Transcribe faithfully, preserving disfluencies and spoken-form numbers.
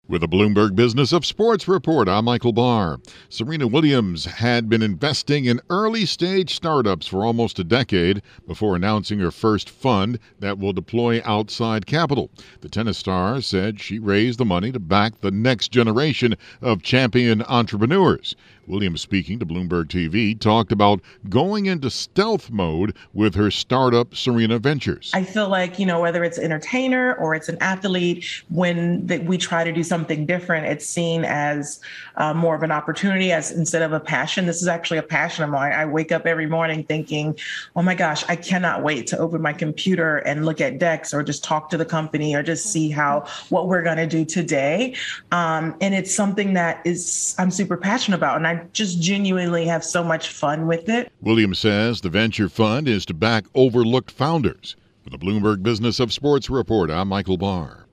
With a Bloomberg Business of Sports report, I'm Michael Barr. Serena Williams had been investing in early-stage startups for almost a decade before announcing her first fund that will deploy outside capital. The tennis star said she raised the money to back the next generation of champion entrepreneurs. Williams, speaking to Bloomberg T V, talked about going into stealth mode with her startup, Serena Ventures. I feel like, you know, whether it's an entertainer or it's an athlete, when the, we try to do something different, it's seen as uh, more of an opportunity as instead of a passion. This is actually a passion of mine. I wake up every morning thinking, oh my gosh, I cannot wait to open my computer and look at decks or just talk to the company or just see how what we're going to do today. Um, and it's something that is I'm super passionate about. And I just genuinely have so much fun with it. Williams says the venture fund is to back overlooked founders. For the Bloomberg Business of Sports report, I'm Michael Barr.